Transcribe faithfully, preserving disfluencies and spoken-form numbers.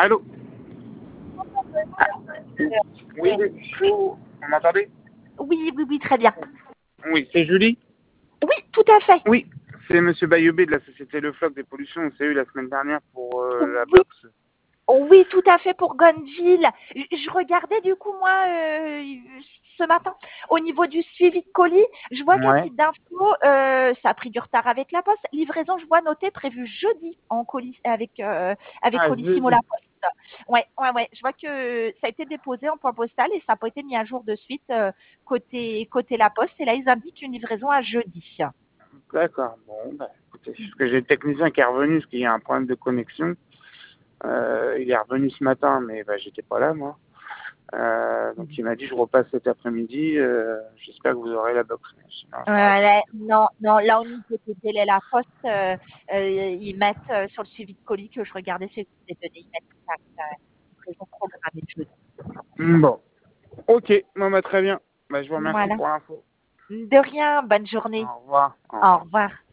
Allô? Ah, oui, bonjour. Vous m'entendez? Oui, oui, oui, très bien. Oui, c'est Julie? Oui, tout à fait. Oui, c'est Monsieur Bayobé de la société Le Floc des Pollutions. On s'est eu la semaine dernière pour euh, la Oui, boxe. oui, tout à fait pour Gonville. Je, je regardais du coup moi euh, ce matin au niveau du suivi de colis, je vois qu'à Ouais. titre d'info, euh, ça a pris du retard avec la poste. Livraison, je vois noté prévu jeudi en colis avec euh, avec Ah, Colissimo jeudi. La Poste. Ouais, ouais, ouais. Je vois que ça a été déposé en point postal et ça n'a pas été mis à jour de suite euh, côté côté La Poste. Et là, ils indiquent une livraison à jeudi. D'accord. Bon, bah, écoutez, parce que j'ai le technicien qui est revenu parce qu'il y a un problème de connexion. Euh, il est revenu ce matin, mais bah, j'étais pas là, moi. Euh, donc il m'a dit je repasse cet après-midi. Euh, J'espère que vous aurez la boxe. Sinon, Euh, j'aurai pas. là, non, non, là au niveau des délais la poste, euh, euh, ils mettent euh, sur le suivi de colis que je regardais sur les données, ils mettent ça, ça livraison programmée de jeudi. Bon. Ok. Bon, bah, très bien. Bah, je vous remercie Voilà. pour l'info. De rien, bonne journée. Au revoir. Au Au revoir. revoir.